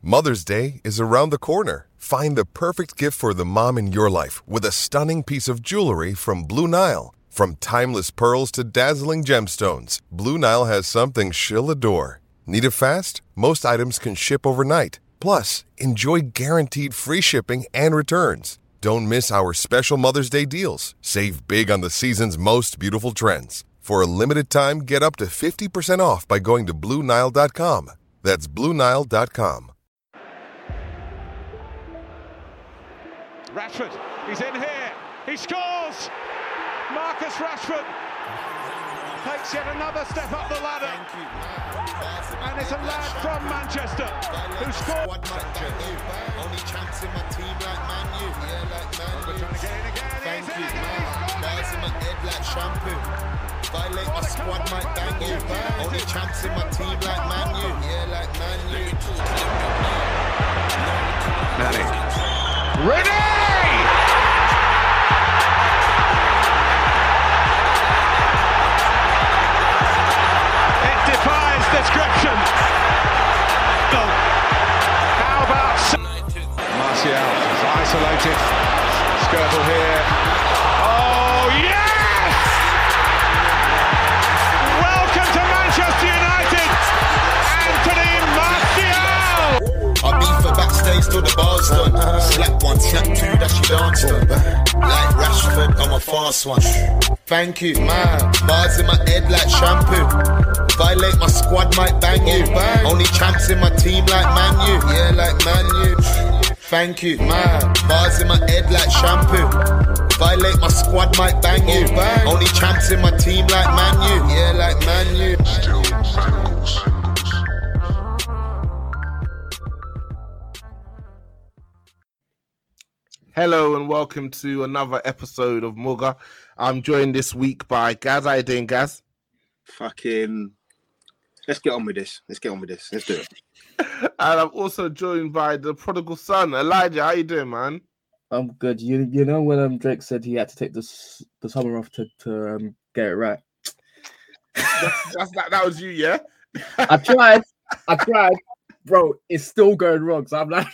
Mother's Day is around the corner. Find the perfect gift for the mom in your life with a stunning piece of jewelry from Blue Nile. From timeless pearls to dazzling gemstones, Blue Nile has something she'll adore. Need it fast? Most items can ship overnight. Plus, enjoy guaranteed free shipping and returns. Don't miss our special Mother's Day deals. Save big on the season's most beautiful trends. For a limited time, get up to 50% off by going to BlueNile.com. That's BlueNile.com. Rashford, he's in here, he scores! Marcus Rashford takes yet another step up the ladder. And it's a lad from Manchester who scored. Only chance in my team like Man U. Yeah, like Man U. Trying to get in again. Thank you. Bars in my head like shampoo. Violate my squad might bang you. Only chance in my team like Man U. Yeah, like Man U. Manny. Ready! Defies description. How about Martial is isolated. Skirtle here. Oh yes! Welcome to Manchester United, Anthony Martial. I beat for backstage till the bar's done. Slap one, slap two, that she danced on. Like Rashford, I'm a fast one. Thank you, man. Bars in my head like shampoo. Violate my squad, might bang you. Only champs in my team like Man U. Yeah, like Man U. Thank you, man. Bars in my head like shampoo. Violate my squad, might bang you. Only champs in my team like Man U. Yeah, like Man U. Hello and welcome to another episode of Mugger. I'm joined this week by Gaz. How you doing, Gaz? Fucking... Let's get on with this. Let's do it. And I'm also joined by the prodigal son, Elijah. How you doing, man? I'm good. You know when Drake said he had to take the summer off to get it right. That was you, yeah? I tried, bro. It's still going wrong. So I'm like,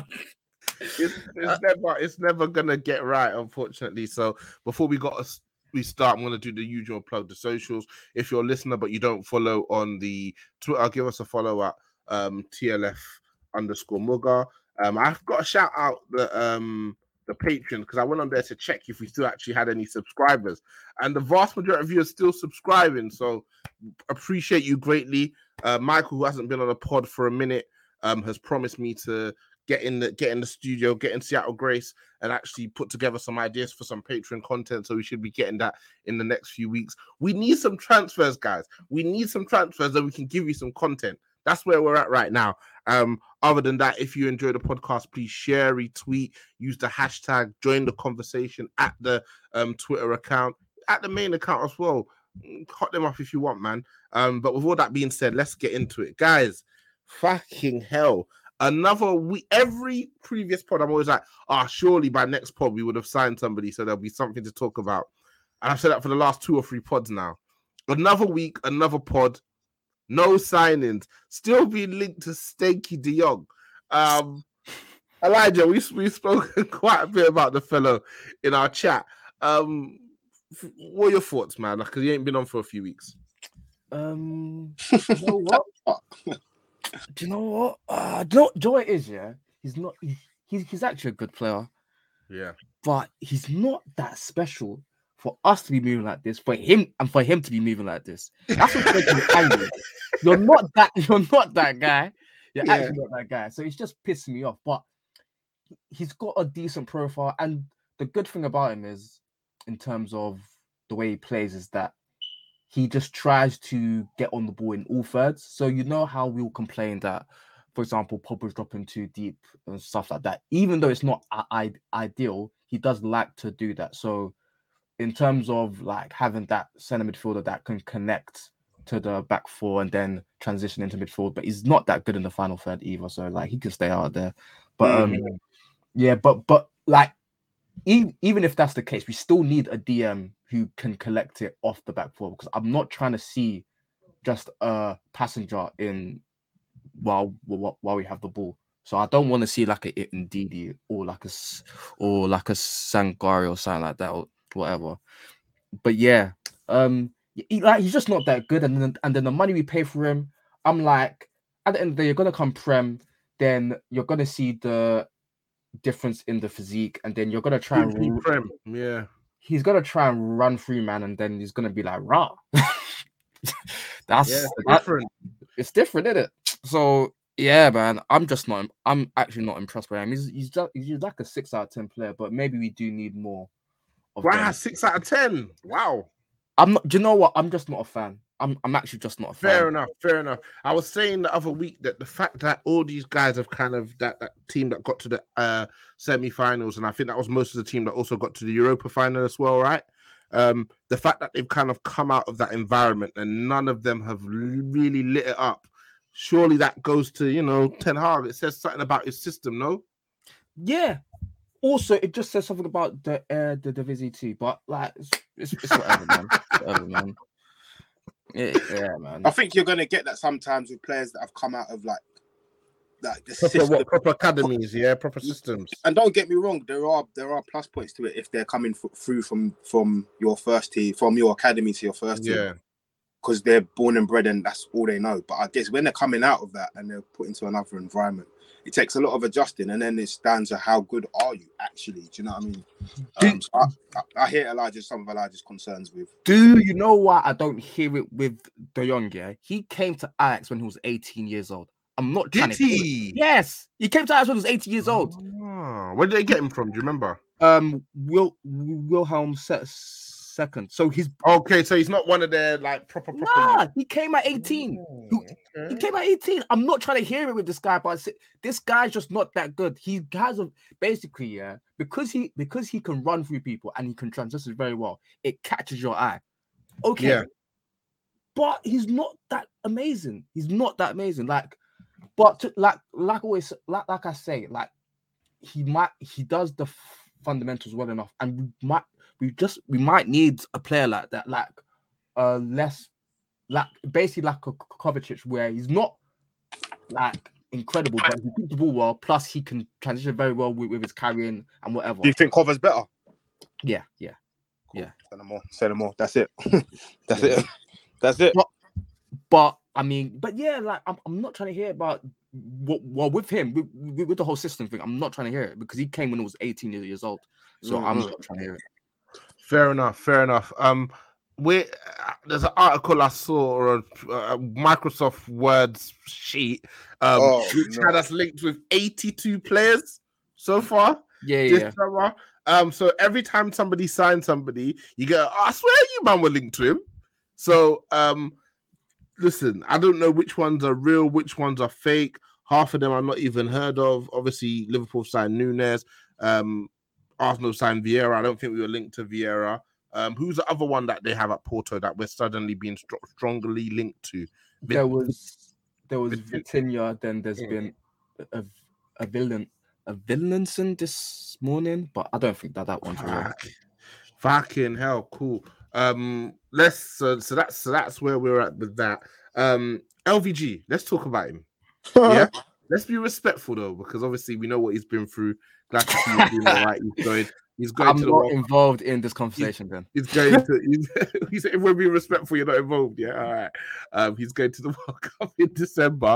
it's never gonna get right, unfortunately. So before we start, I'm going to do the usual plug, the socials. If you're a listener but you don't follow on the Twitter, give us a follow at TLF_Mugger. I've got to shout out the Patreon because I went on there to check if we still actually had any subscribers. And the vast majority of you are still subscribing. So appreciate you greatly. Michael, who hasn't been on a pod for a minute, has promised me to get in the studio, get in Seattle Grace, and actually put together some ideas for some Patreon content. So we should be getting that in the next few weeks. We need some transfers, guys. We need some transfers that we can give you some content. That's where we're at right now. Other than that, if you enjoy the podcast, please share, retweet, use the hashtag, join the conversation at the Twitter account, at the main account as well. Hot them up if you want, man. But with all that being said, let's get into it. Guys, fucking hell. Another week, every previous pod, I'm always like, surely by next pod we would have signed somebody, so there'll be something to talk about. And I've said that for the last 2 or 3 pods now. Another week, another pod, no signings, still being linked to Stanky De Jong. Elijah, we've spoken quite a bit about the fellow in our chat. What are your thoughts, man? Because you ain't been on for a few weeks. You know what? Do you know what? Do you know what it is, yeah? He's actually a good player. Yeah. But he's not that special for us to be moving like this, for him to be moving like this. That's what's making me angry. You're not that guy. You're actually not that guy. So it's just pissing me off. But he's got a decent profile. And the good thing about him is, in terms of the way he plays, is that he just tries to get on the ball in all thirds. So you know how we'll complain that, for example, Pogba's dropping too deep and stuff like that. Even though it's not ideal, he does like to do that. So in terms of like having that centre midfielder that can connect to the back four and then transition into midfield, but he's not that good in the final third either. So like he can stay out there. But but like even if that's the case, we still need a DM who can collect it off the back four, because I'm not trying to see just a passenger in while we have the ball. So I don't want to see like a Ndidi or like a Sangari or something like that or whatever. But yeah, he's just not that good. And then the money we pay for him, I'm like, at the end of the day, you're gonna come Prem, then you're gonna see the difference in the physique, and then you're gonna try and Prem. Yeah, he's gonna try and run through, man, and then he's gonna be like, rah. different. It's different, isn't it? So yeah, man, I'm actually not impressed by him. He's like a 6 out of 10 player, but maybe we do need more. Wow, 6 out of 10. Wow. I'm not. Do you know what? I'm just not a fan. I'm actually just not a fan. Fair enough. I was saying the other week that the fact that all these guys have kind of that team that got to the semi-finals, and I think that was most of the team that also got to the Europa final as well, right? The fact that they've kind of come out of that environment and none of them have really lit it up. Surely that goes to, Ten Hag. It says something about his system, no? Yeah. Also, it just says something about the Division 2, but like it's whatever, man. Whatever, man. Yeah, man. I think you're gonna get that sometimes with players that have come out of like the system. Proper academies, proper systems. And don't get me wrong, there are plus points to it if they're coming through from your first team, from your academy to your first team. Because they're born and bred and that's all they know. But I guess when they're coming out of that and they're put into another environment, it takes a lot of adjusting, and then it stands to how good are you actually? Do you know what I mean? So I hear some of Elijah's concerns with. Do you know why I don't hear it with De Jong? Yeah, he came to Ajax when he was 18 years old. I'm not trying to. Yes, he came to Ajax when he was 18 years old. Where did they get him from? Do you remember? Wilhelm second. So he's okay. So he's not one of their like proper. Nah, he came at 18. He came at 18. I'm not trying to hear it with this guy, but this guy's just not that good. He has basically because he can run through people and he can transition very well. It catches your eye. Okay. Yeah. But he's not that amazing. Like, but like always, like I say, like he does the fundamentals well enough, and we might need a player like that, like less, like basically like a Kovacic, where he's not like incredible, but he keeps the ball well. Plus, he can transition very well with his carrying and whatever. Do you think Kova's better? Yeah. Cool. Say no more. That's it. That's it. But I mean, yeah, like I'm not trying to hear about with him with the whole system thing. I'm not trying to hear it because he came when he was 18 years old. So I'm not trying to hear it. Fair enough. There's an article I saw or a Microsoft Words sheet which had us linked with 82 players so far. Yeah. Summer. So every time somebody signs somebody, you go, I swear you man were linked to him. So listen, I don't know which ones are real, which ones are fake. Half of them I'm not even heard of. Obviously, Liverpool signed Nunes. Arsenal signed Vieira. I don't think we were linked to Vieira. Who's the other one that they have at Porto that we're suddenly being strongly linked to? There was Vitinha. Then there's been a Villenson this morning, but I don't think that one's real. Fucking hell, cool. So that's where we're at with that. LVG, let's talk about him. Yeah, let's be respectful though, because obviously we know what he's been through. Glad to see he's doing all right. He's going I'm to the not involved in this conversation. He's going to. He's if we're being respectful, you're not involved. Yeah, all right. He's going to the World Cup in December.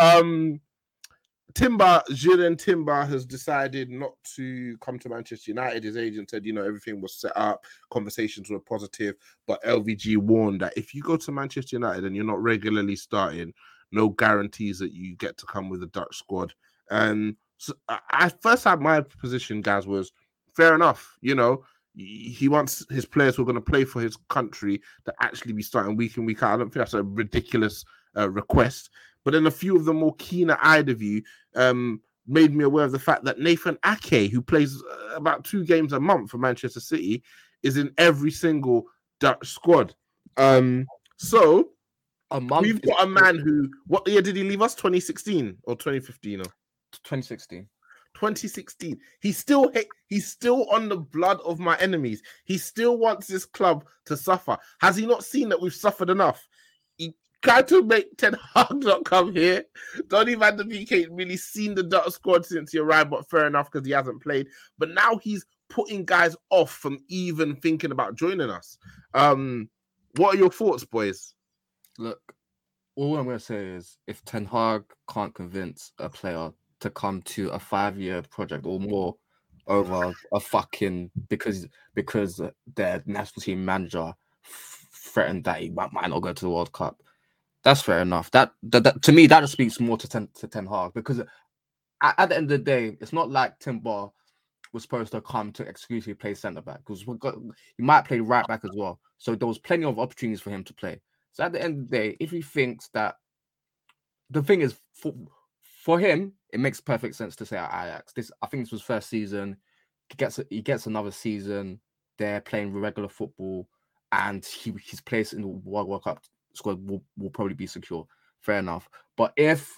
Julian Timber has decided not to come to Manchester United. His agent said, everything was set up, conversations were positive, but LVG warned that if you go to Manchester United and you're not regularly starting, no guarantees that you get to come with the Dutch squad. So I first had my position, guys, was fair enough. He wants his players who are going to play for his country to actually be starting week in, week out. I don't think that's a ridiculous request. But then a few of the more keener-eyed of you made me aware of the fact that Nathan Ake, who plays about 2 games a month for Manchester City, is in every single Dutch squad. So we've got a man who, what year did he leave us? 2016 or 2015? Or 2016. 2016. He's still on the blood of my enemies. He still wants this club to suffer. Has he not seen that we've suffered enough? Try to make Ten Hag not come here. Donny van de Beek ain't really seen the Dutch squad since he arrived, but fair enough because he hasn't played. But now he's putting guys off from even thinking about joining us. What are your thoughts, boys? Look, all I'm going to say is if Ten Hag can't convince a player to come to a 5-year project or more over a fucking because their national team manager threatened that he might not go to the World Cup, that's fair enough. That to me that just speaks more to Ten Hag, because at the end of the day, it's not like Timber was supposed to come to exclusively play centre back, because he might play right back as well. So there was plenty of opportunities for him to play. So at the end of the day, if he thinks that, the thing is for him, it makes perfect sense to say at Ajax. I think this was first season. He gets another season there playing regular football, and his place in the World Cup squad will probably be secure. Fair enough. But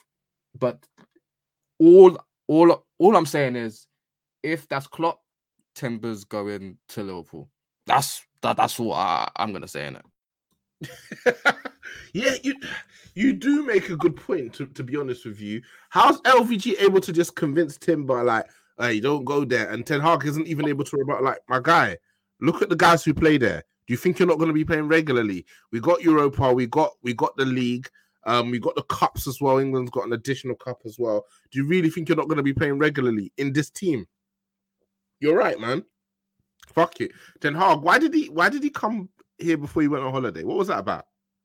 all I'm saying is, if that's Klopp, Timber's going to Liverpool. That's what I'm gonna say in it. Yeah, you do make a good point. To be honest with you, how's LVG able to just convince Timber like, hey, don't go there, and Ten Hag isn't even able to rebut, like, my guy, look at the guys who play there. Do you think you're not going to be playing regularly? We got Europa, we got the league, we got the cups as well. England's got an additional cup as well. Do you really think you're not going to be playing regularly in this team? You're right, man. Fuck it. Ten Hag, why did he come here before he went on holiday? What was that about?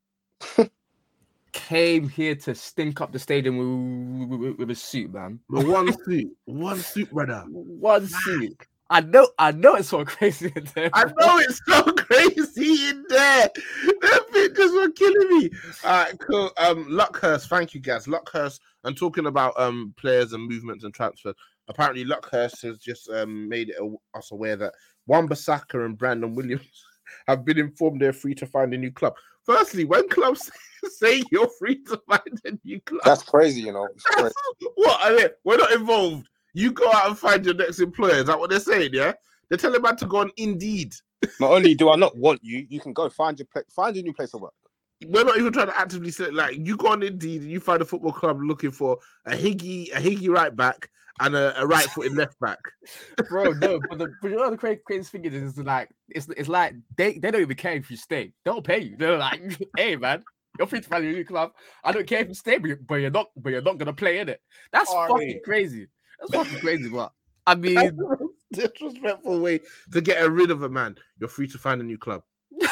Came here to stink up the stadium with a suit, man. One suit, brother. One suit. I know it's so crazy in there. I know it's so crazy in there. The pictures were killing me. All right, cool. Luckhurst, thank you, guys. Luckhurst, and talking about players and movements and transfers. Apparently, Luckhurst has just made us aware that Wan-Bissaka and Brandon Williams have been informed they're free to find a new club. Firstly, when clubs say you're free to find a new club, that's crazy, you know. Crazy. What? I mean, we're not involved. You go out and find your next employer. Is that what they're saying? Yeah, they're telling man to go on Indeed. Not only do I not want you, you can go find your new place of work. We're not even trying to actively say, like, you go on Indeed and you find a football club looking for a Higgy right back and a right-footed left back. Bro, no, but you know the crazy thing is like it's like they don't even care if you stay. They'll pay you. They're like, hey man, you're free to find a new club. I don't care if you stay, but you're not gonna play in it. That's fucking crazy. That's fucking crazy, but I mean, disrespectful way to get rid of a man. You're free to find a new club.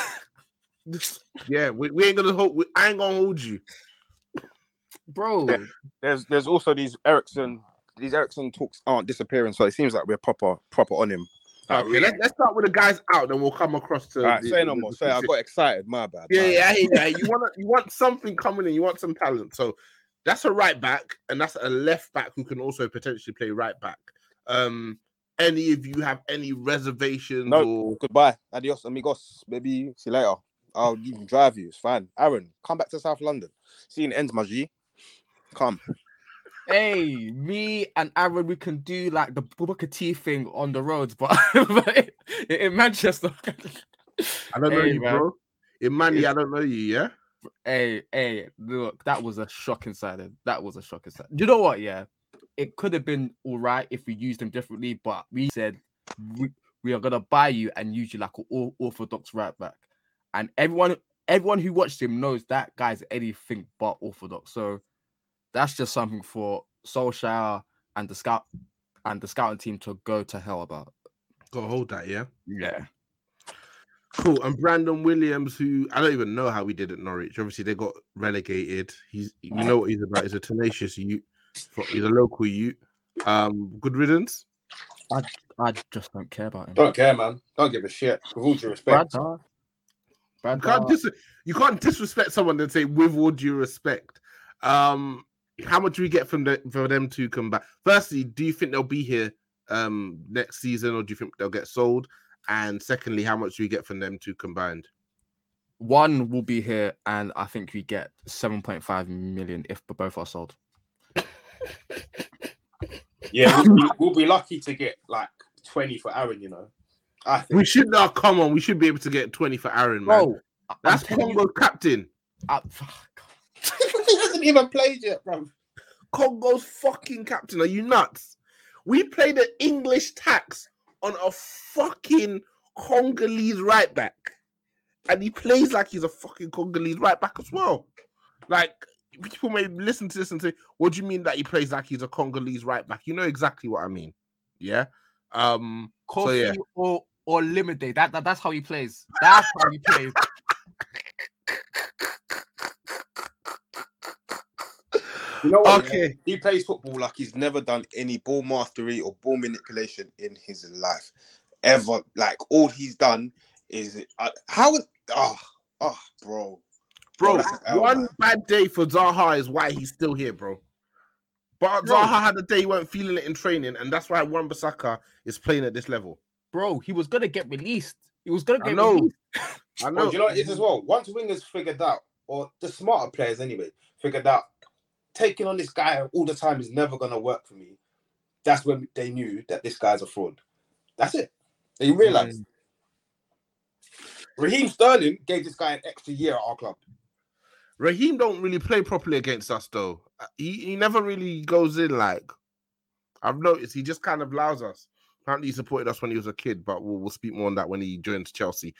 Yeah, we ain't gonna hold. I ain't gonna hold you, bro. There's also these Ericsson talks aren't disappearing, so it seems like we're proper on him. Okay, let's start with the guys out, then we'll come across to. All right, say no more. Say I got excited. My bad. Yeah. You want something coming in. You want some talent. So that's a right back, and that's a left back who can also potentially play right back. Any of you have any reservations? No. Or... Goodbye. Adios, amigos. Baby, see you later. I'll even drive you. It's fine. Aaron, come back to South London. See you in the end, my G. Come. Hey, me and Aaron, we can do like the Booker T thing on the roads, but in Manchester. I don't know you, man. Bro. In Manny, I don't know you, yeah? Hey, look, that was a shocking signing. You know what, yeah? It could have been all right if we used him differently, but we said we are going to buy you and use you like an orthodox right back. And everyone who watched him knows that guy's anything but orthodox. So that's just something for Solskjaer and the scouting team to go to hell about. Gotta hold that, yeah? Yeah. Cool. And Brandon Williams, who I don't even know how we did at Norwich. Obviously, they got relegated. You know what he's about. He's a tenacious youth. He's a local youth. Good riddance. I just don't care about him. Don't care, man. Don't give a shit. With all due respect. You can't disrespect someone and say with all due respect. How much do we get for them to come back? Firstly, do you think they'll be here next season, or do you think they'll get sold? And secondly, how much do we get from them two combined? One will be here, and I think we get 7.5 million if both are sold. Yeah, we'll be lucky to get like 20 for Aaron, you know. I think. We should not come on. We should be able to get 20 for Aaron, man. Bro, that's Congo's captain. hasn't even played yet, bro. Congo's fucking captain. Are you nuts? We played an English tax on a fucking Congolese right back. And he plays like he's a fucking Congolese right back as well. Like, people may listen to this and say, what do you mean that he plays like he's a Congolese right back? You know exactly what I mean. Yeah? Kofi or Limite. That's how he plays. That's how he plays. You know what? Okay. He plays football like he's never done any ball mastery or ball manipulation in his life. Ever. Like, all he's done is... bro. Bro, one bad day for Zaha is why he's still here, bro. But Zaha had a day he weren't feeling it in training, and that's why Wan-Bissaka is playing at this level. Bro, he was going to get released. He was going to get released. I know. Do you know what it is as well? Once wingers figured out, or the smarter players anyway, figured out taking on this guy all the time is never going to work for me. That's when they knew that this guy's a fraud. That's it. They realized. Raheem Sterling gave this guy an extra year at our club. Raheem don't really play properly against us, though. He never really goes in, like... I've noticed he just kind of allows us. Apparently he supported us when he was a kid, but we'll speak more on that when he joins Chelsea.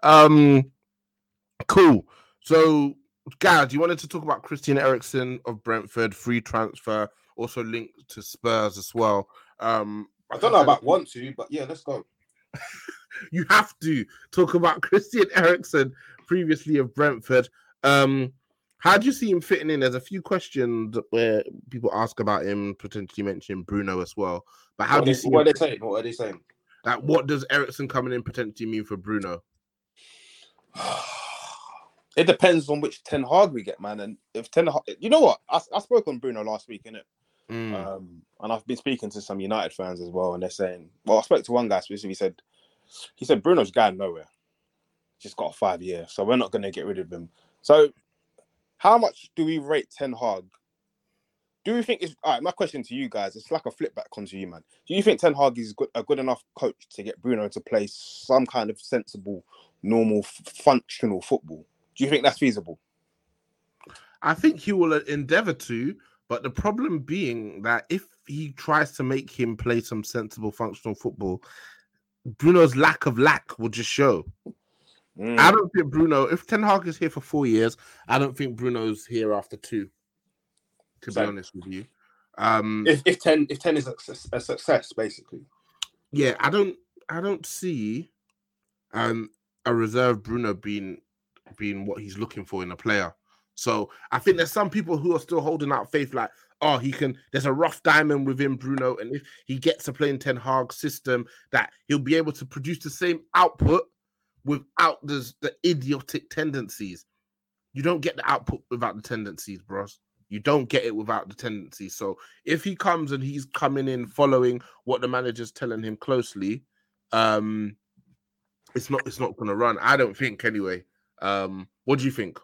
Cool. So, Gareth, you wanted to talk about Christian Eriksen of Brentford, free transfer, also linked to Spurs as well. I don't know about want to, but yeah, let's go. You have to talk about Christian Eriksen, previously of Brentford. How do you see him fitting in? There's a few questions where people ask about him, potentially mentioning Bruno as well. But how do you see what are they saying? What are they saying? Like, what does Eriksen coming in potentially mean for Bruno? It depends on which Ten Hag we get, man. And if Ten Hag, you know what? I spoke on Bruno last week, innit? And I've been speaking to some United fans as well, and they're saying, well, I spoke to one guy specifically. He said Bruno's going nowhere. Just got a 5-year, so we're not going to get rid of him. So, how much do we rate Ten Hag? Do we think it's all right? My question to you guys, it's like a flip back onto you, man. Do you think Ten Hag is a good enough coach to get Bruno to play some kind of sensible, normal, functional football? Do you think that's feasible? I think he will endeavour to, but the problem being that if he tries to make him play some sensible, functional football, Bruno's lack will just show. I don't think Bruno, if Ten Hag is here for 4 years, I don't think Bruno's here after 2, to be honest with you. If 10 is a success, basically. Yeah, I don't see a reserve Bruno being what he's looking for in a player. So I think there's some people who are still holding out faith, like, oh, there's a rough diamond within Bruno, and if he gets to play in Ten Hag's system, that he'll be able to produce the same output without the idiotic tendencies. You don't get the output without the tendencies, bros. You don't get it without the tendencies. So if he comes and he's coming in following what the manager's telling him closely, it's not going to run. I don't think anyway. What do you think?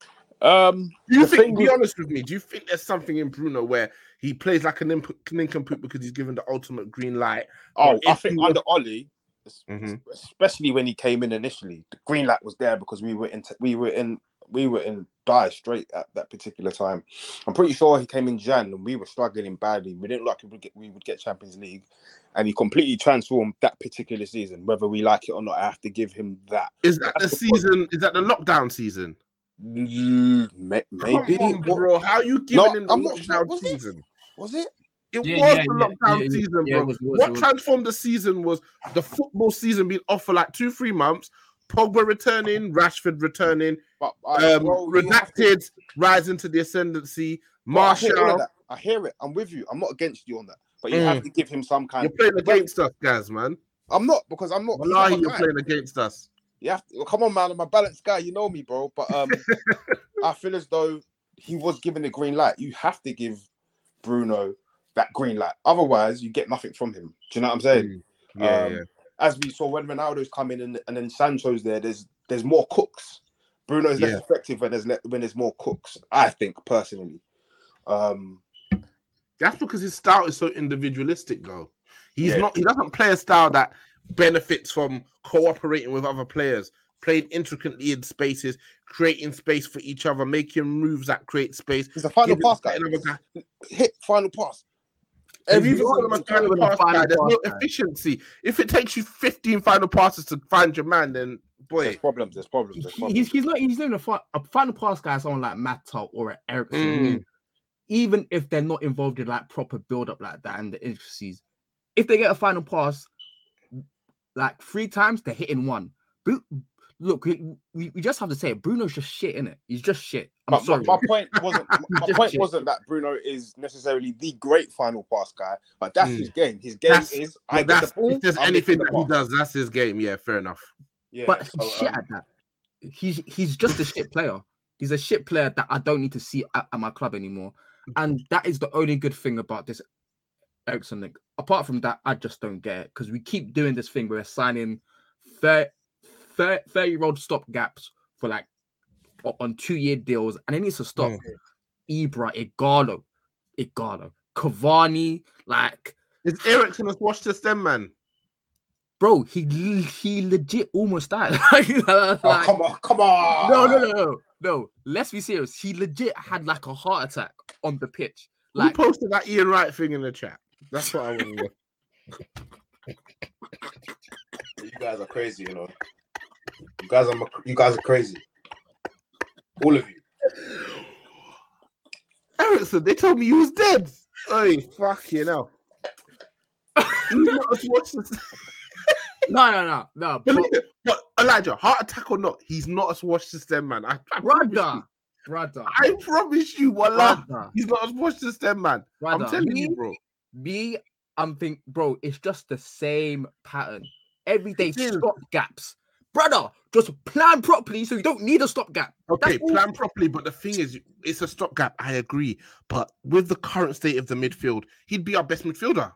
Be honest with me. Do you think there's something in Bruno where he plays like an nincompoop because he's given the ultimate green light? Oh, I think under Ollie, especially when he came in initially, the green light was there because we were in dire straight at that particular time. I'm pretty sure he came in Jan and we were struggling badly. We didn't like we would get Champions League, and he completely transformed that particular season. Whether we like it or not, I have to give him that. Is that the season? Is that the lockdown season? Maybe. Come on, bro. How are you giving him the lockdown season? Was it? It was the lockdown season, bro. What transformed the season was the football season being off for like 2-3 months. Pogba returning, Rashford returning, Redacted rising to the ascendancy. Martial. I hear it. I'm with you. I'm not against you on that. But you have to give him some kind. You're playing against us, guys, man. I'm not, because I'm not. You're playing against us. Come on, man. I'm a balanced guy. You know me, bro. But I feel as though he was given the green light. You have to give Bruno that green light. Otherwise, you get nothing from him. Do you know what I'm saying? Yeah. As we saw when Ronaldo's come in and then Sancho's there, there's more cooks. Bruno is less effective when there's more cooks, I think, personally. That's because his style is so individualistic, though. He doesn't play a style that benefits from cooperating with other players. playing intricately in spaces, creating space for each other, making moves that create space. He's a final pass guy. Hit final pass. There's no efficiency. If it takes you 15 final passes to find your man, then boy, there's problems. He's not a final pass guy. Someone like Mata or Eriksen, even if they're not involved in like proper build up like that and the intricacies, if they get a final pass like 3 times, they're hitting one. Look, we just have to say it. Bruno's just shit, innit? He's just shit. My point wasn't that Bruno is necessarily the great final pass guy, but that's his game. His game is I get the ball. If there's anything that he does, that's his game. Yeah, fair enough. Yeah, but he's shit at that. He's just a shit player. He's a shit player that I don't need to see at my club anymore. And that is the only good thing about this Eriksen link. Apart from that, I just don't get it because we keep doing this thing where we're signing 30-year-old stopgaps for like on 2-year deals, and it needs to stop. Ibra, Igalo, Cavani, like is Eriksen has watched this then, man? Bro, he legit almost died. Come on. No. Let's be serious. He legit had like a heart attack on the pitch. Like, who posted that Ian Wright thing in the chat? That's what I want to know. You guys are crazy, you know. You guys are crazy. All of you. Eriksen, they told me he was dead. Oh, fucking hell. No. But Elijah, heart attack or not, he's not as washed as them, man. Brother. I promise you, wallah, he's not as washed as them, man. Brother, I'm telling you, bro. I'm thinking, bro, it's just the same pattern. Everyday stop gaps. Brother, just plan properly so you don't need a stopgap. Okay, plan properly, but the thing is, it's a stopgap. I agree. But with the current state of the midfield, he'd be our best midfielder.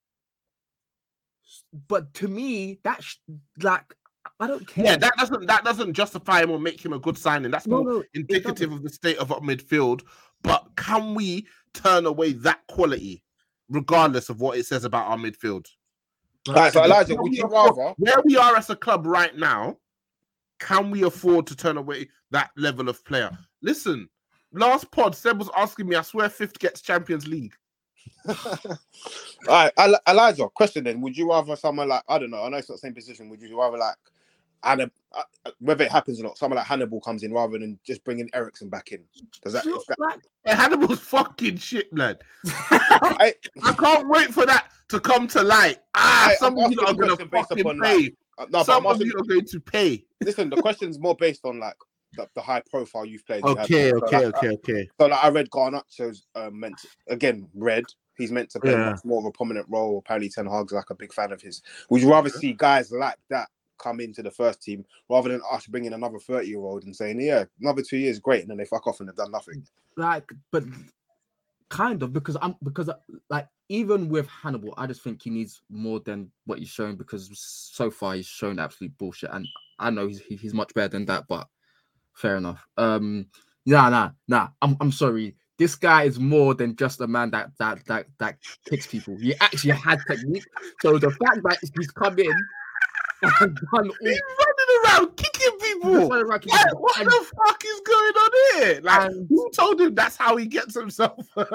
But to me, that's like, I don't care. Yeah, that doesn't justify him or make him a good signing. That's more indicative of the state of our midfield. But can we turn away that quality, regardless of what it says about our midfield? All right, so Elijah, would you rather where we are as a club right now? Can we afford to turn away that level of player? Listen, last pod, Seb was asking me. I swear, 5th gets Champions League. All right, Elijah, question then: would you rather someone like, I don't know, I know it's not the same position. Would you rather like, whether it happens or not, someone like Hannibal comes in rather than just bringing Eriksen back in? Does that? Hannibal's fucking shit, lad. I can't wait for that to come to light. Some of you are going to fucking pay. Some of you are going to pay. Listen, the question's more based on like the high profile you've played. Okay. So like, I read Garnacho's meant to, again, he's meant to play much more of a prominent role. Apparently Ten Hag's like a big fan of his. Would you rather see guys like that come into the first team rather than us bringing another 30-year-old and saying, yeah, another 2 years, great, and then they fuck off and they've done nothing? Like, but kind of, because like, even with Hannibal, I just think he needs more than what he's shown, because so far he's shown absolute bullshit, and I know he's much better than that, but fair enough. I'm sorry. This guy is more than just a man that kicks people. He actually had technique. So the fact that he's come in and done he's running around kicking people. What the fuck is going on here? Like, who told him that's how he gets himself? But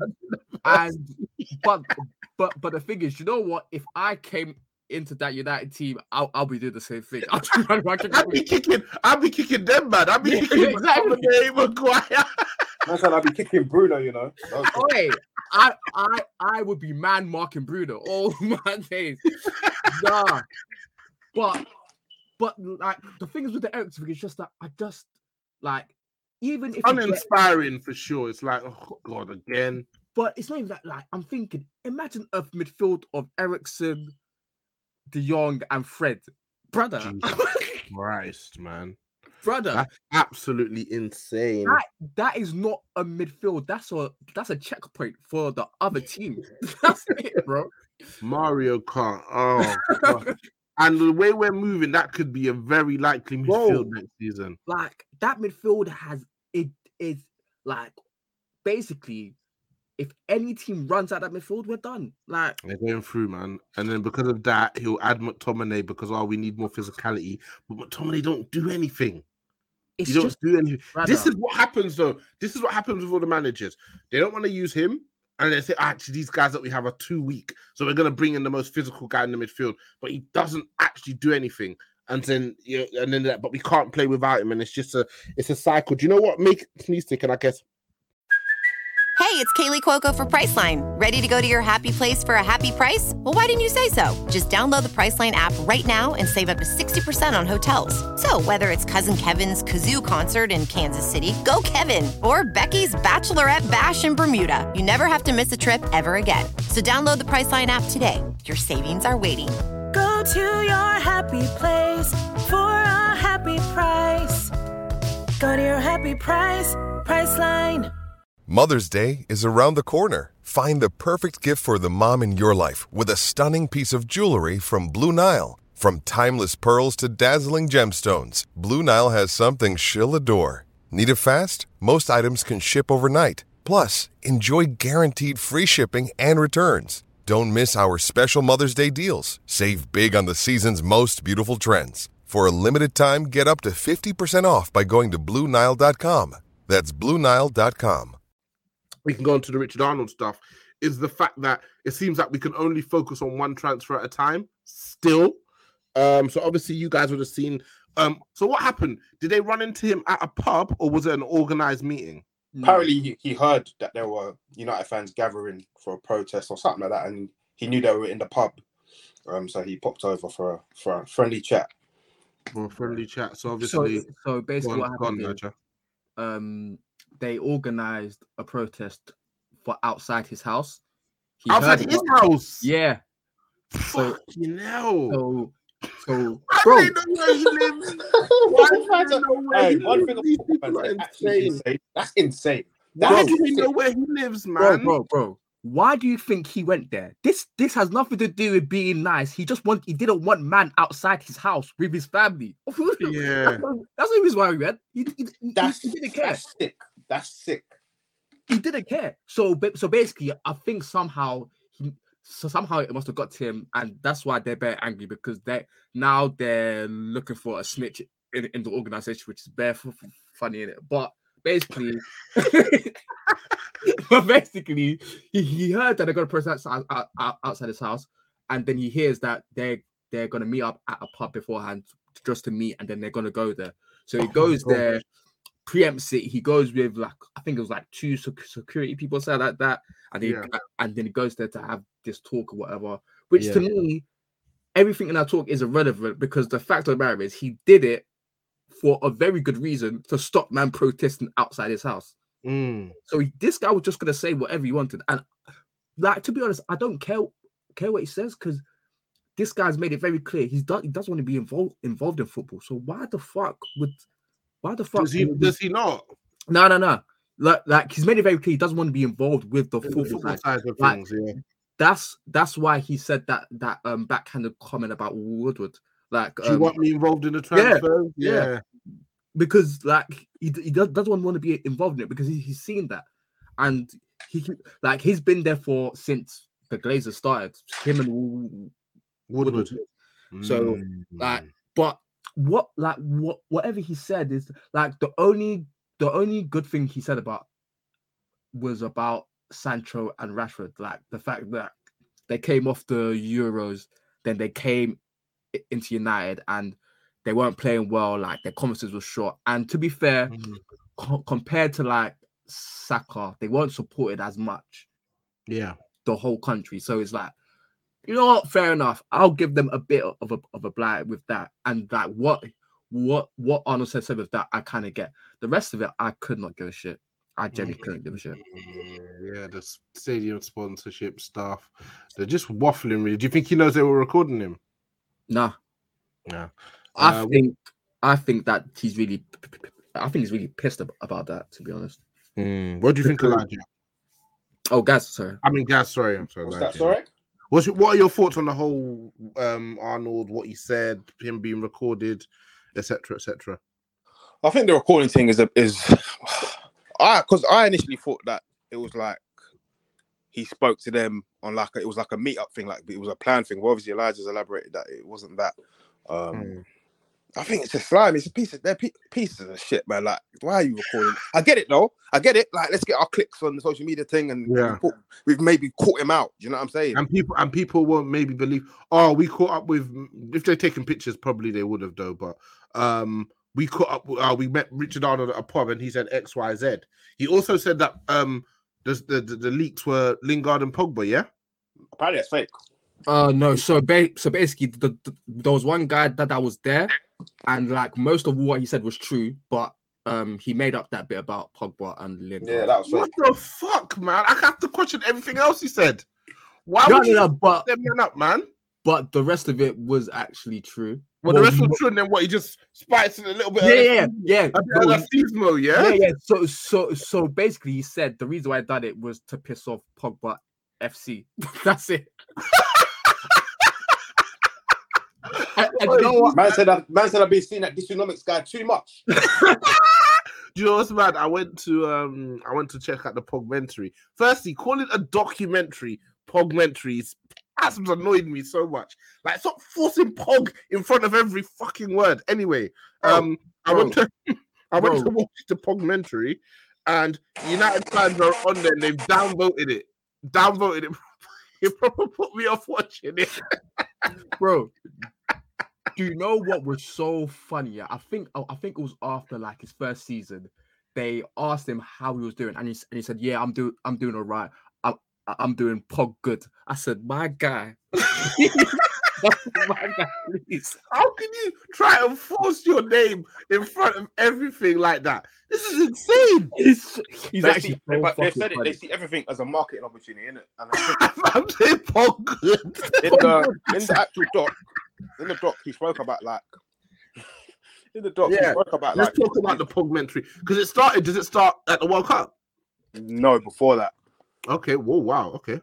the thing is, you know what? If I came into that United team, I'll be doing the same thing. I'll be kicking them, man. I'll be kicking exactly. Maguire. That's how I'll be kicking Bruno, you know. Okay. I would be man marking Bruno all my days. Nah. But like, the thing is with the Eriksen, it's just that I just like, even if uninspiring for sure. It's like, oh god, again. But it's not even that. Like, I'm thinking, imagine a midfield of Eriksen, De Jong, and Fred, brother. Christ, man, brother, that's absolutely insane. That is not a midfield. That's a checkpoint for the other team. That's it, bro. Mario Kart. Oh, god. And the way we're moving, that could be a very likely midfield next season. Like, that midfield is like, basically, if any team runs out that midfield, we're done. Like they're going through, man. And then because of that, he'll add McTominay because we need more physicality. But McTominay don't do anything. You don't do anything. This is what happens, though. This is what happens with all the managers. They don't want to use him, and they say, actually, these guys that we have are too weak, so we're going to bring in the most physical guy in the midfield. But he doesn't actually do anything. And then, but we can't play without him, and it's a cycle. Do you know what makes me stick? And I guess. Hey, it's Kaylee Cuoco for Priceline. Ready to go to your happy place for a happy price? Well, why didn't you say so? Just download the Priceline app right now and save up to 60% on hotels. So whether it's Cousin Kevin's Kazoo Concert in Kansas City, go Kevin, or Becky's Bachelorette Bash in Bermuda, you never have to miss a trip ever again. So download the Priceline app today. Your savings are waiting. Go to your happy place for a happy price. Go to your happy price, Priceline. Mother's Day is around the corner. Find the perfect gift for the mom in your life with a stunning piece of jewelry from Blue Nile. From timeless pearls to dazzling gemstones, Blue Nile has something she'll adore. Need it fast? Most items can ship overnight. Plus, enjoy guaranteed free shipping and returns. Don't miss our special Mother's Day deals. Save big on the season's most beautiful trends. For a limited time, get up to 50% off by going to BlueNile.com. That's BlueNile.com. We can go into the Richard Arnold stuff, is the fact that it seems like we can only focus on one transfer at a time still. So obviously you guys would have seen. So what happened? Did they run into him at a pub or was it an organized meeting? Apparently he heard that there were United fans gathering for a protest or something like that, and he knew they were in the pub. So he popped over for a friendly chat. For a friendly chat. So obviously, so basically what happened? They organized a protest for outside his house. Outside his house? Yeah. So, bro. Bro. That's insane. Why do we know where he lives, man? Bro. Why do you think he went there? This has nothing to do with being nice. He didn't want man outside his house with his family. Yeah. That's the reason why we went. He didn't care. That's sick. He didn't care. So basically, I think somehow it must have got to him, and that's why they're very angry because they're looking for a snitch in the organization, which is bare funny in it. But basically, he heard that they're going to protest outside his house, and then he hears that they're going to meet up at a pub beforehand just to meet, and then they're going to go there. So he goes there. Preempts it. He goes with I think it was two security people, say like that, and then he goes there to have this talk or whatever. Which to me, everything in that talk is irrelevant because the fact of the matter is he did it for a very good reason to stop man protesting outside his house. So this guy was just gonna say whatever he wanted, and to be honest, I don't care what he says because this guy's made it very clear he doesn't want to be involved in football. So why the fuck does he not? No. Like he's made it very clear he doesn't want to be involved with the football side of things. Yeah, that's why he said that backhanded comment about Woodward. Do you want me involved in the transfer? Yeah. Because he doesn't want to be involved in it because he's seen that, and he's been there since the Glazers started. Him and Woodward. So but. Whatever he said is the only good thing he said was about Sancho and Rashford, the fact that they came off the Euros, then they came into United and they weren't playing well, their conferences were short. And to be fair, compared to Saka, they weren't supported as much. Yeah, the whole country. So it's you know what? Fair enough. I'll give them a bit of a blight with that. And what Arnold said with that, I kind of get. The rest of it, I could not give a shit. I genuinely couldn't give a shit. Yeah, the stadium sponsorship stuff. They're just waffling, really. Do you think he knows they were recording him? Nah. Yeah. I think that he's really pissed about that, to be honest. What do you think, Elijah? Oh, Gaz, sorry. Gaz, sorry. I'm sorry. What's that, sorry? What are your thoughts on the whole Arnold, what he said, him being recorded, etc., etc.? I think the recording thing is because I initially thought that it was he spoke to them on it was like a meetup thing, like it was a plan thing. Well, obviously, Elijah's elaborated that it wasn't that. I think it's just slime. It's a piece of pieces of shit, man. Like, why are you recording? I get it though. I get it. Like, let's get our clicks on the social media thing, and we've maybe caught him out. Do you know what I'm saying? And people won't maybe believe. Oh, we caught up with. If they're taking pictures, probably they would have though. But we caught up. We met Richard Arnold at a pub, and he said X, Y, Z. He also said that the leaks were Lingard and Pogba. Yeah, apparently that's fake. No. So basically, there was one guy that was there, and like most of what he said was true, but he made up that bit about Pogba and Lingard. Yeah, that was fake. What the fuck, man? I have to question everything else he said. Why would you but them up, man? But the rest of it was actually true. Well, the rest was true, and then what? He just spiced it a little bit. Yeah. Yeah. So basically, he said the reason why I done it was to piss off Pogba FC. That's it. And you know what? Man said I've been seeing that Dysonomics guy too much. Do you know what's mad? I went to check out the Pogmentary. Firstly, call it a documentary. Pogmentary has annoyed me so much. Like, stop forcing Pog in front of every fucking word. Anyway, I went to watch the Pogmentary, and United fans are on there. And they've downvoted it. It probably put me off watching it, bro. Do you know what was so funny? Yeah, I think it was after like his first season. They asked him how he was doing, and he said, "Yeah, I'm doing all right. I'm doing Pog good." I said, "My guy, my guy, please. How can you try and force your name in front of everything like that? This is insane." He's actually. But they said it. They see everything as a marketing opportunity, innit? And I'm saying Pog good. In the actual doc. In the doc, he spoke about like. In the doc, he spoke about Let's talk about the Pogmentary because it started. Does it start at the World Cup? No, before that. Okay. Whoa. Wow. Okay.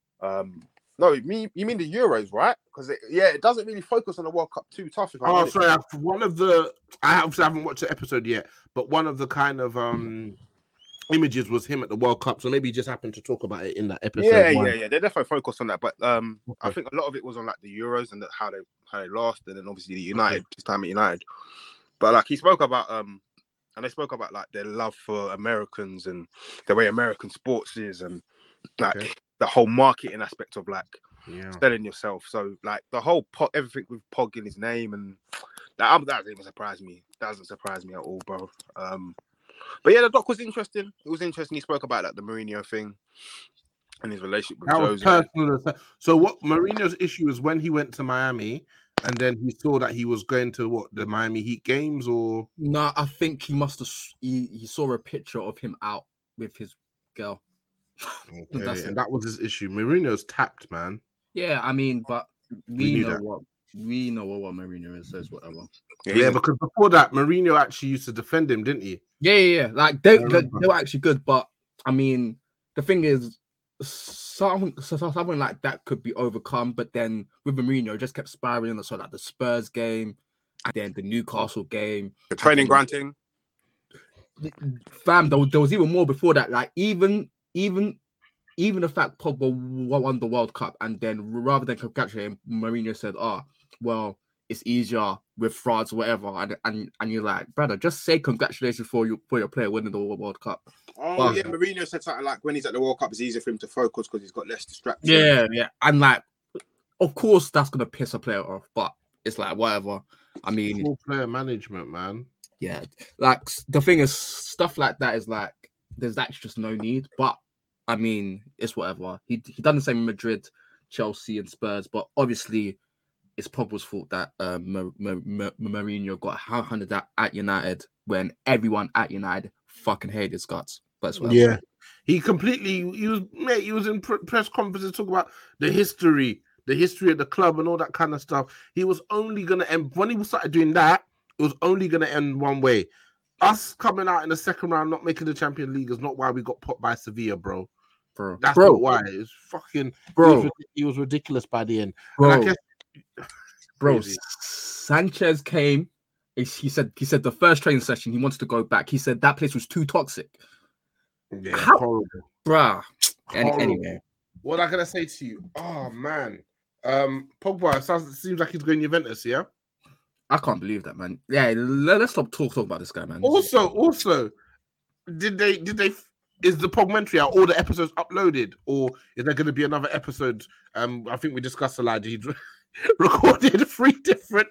No, you mean the Euros, right? Because it doesn't really focus on the World Cup too tough. Oh, sorry. I haven't watched the episode yet, but one of the kind of images was him at the World Cup, so maybe he just happened to talk about it in that episode. Yeah. They definitely focused on that, but I think a lot of it was on like the Euros and how they lost, and then obviously the United, his time at United. But like he spoke about and they spoke about like their love for Americans and the way American sports is, and like the whole marketing aspect of like selling yourself. So like the whole everything with Pog in his name, and that doesn't even surprise me. That doesn't surprise me at all, bro. But yeah, the doc was interesting. It was interesting. He spoke about like the Mourinho thing and his relationship with Jose. Personal. So what Mourinho's issue is when he went to Miami and then he saw that he was going to the Miami Heat games, or no? I think he must have. He saw a picture of him out with his girl. Okay, and that was his issue. Mourinho's tapped, man. Yeah, I mean, but we know what Mourinho is. Says whatever. Yeah, because before that, Mourinho actually used to defend him, didn't he? Yeah. Like they were actually good, but I mean, the thing is, something like that could be overcome. But then with Mourinho, it just kept spiraling. So like the Spurs game, and then the Newcastle game, the training granting. Fam, there was even more before that. Like even the fact Pogba won the World Cup, and then rather than congratulate him, Mourinho said, "Oh, well, it's easier with France or whatever," and you're like, brother, just say congratulations for your player winning the World Cup. Oh yeah, Mourinho said something like when he's at the World Cup, it's easier for him to focus because he's got less distractions. Yeah, and like, of course, that's gonna piss a player off, but it's like whatever. I mean, full player management, man. Yeah, like the thing is, stuff like that is like there's actually just no need. But I mean, it's whatever. He done the same in Madrid, Chelsea, and Spurs. But obviously, it's Pogba's fault that Mourinho got handed at United when everyone at United fucking hated his guts. But yeah, he was in press conferences talking about the history of the club and all that kind of stuff. He was only gonna end when he started doing that. It was only gonna end one way. Us coming out in the second round, not making the Champions League, is not why we got popped by Sevilla, bro. That's not why. It's fucking. Bro, he was ridiculous by the end. Bro, Sanchez came. He said the first training session he wanted to go back. He said that place was too toxic. Yeah, horrible, bruh. Anyway, What am I gonna say to you? Oh man, Pogba seems like he's going Juventus. Yeah, I can't believe that, man. Yeah, let's stop talking about this guy, man. Also, did they? Is the Pogmentary, are all the episodes uploaded, or is there going to be another episode? I think we discussed a lot. He recorded three different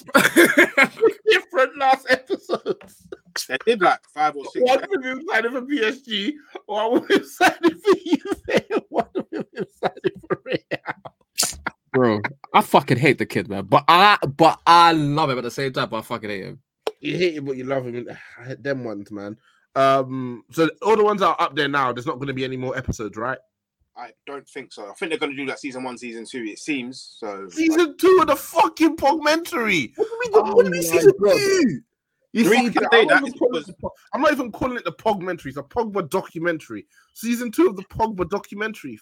last episodes. They did like 5 or 6. One with him signing for PSG, one with him signing for Juve, one with him signing for Real. Bro, I fucking hate the kid, man. But I love him at the same time. But I fucking hate him. You hate him, but you love him. I hate them ones, man. So all the ones that are up there now, there's not going to be any more episodes, right? I don't think so. I think they're going to do that season 1, season 2. It seems so. Season 2 of the fucking Pogmentary. What do you mean season 2? I'm not even calling it the Pogmentary. It's a Pogba documentary. Season 2 of the Pogba documentary.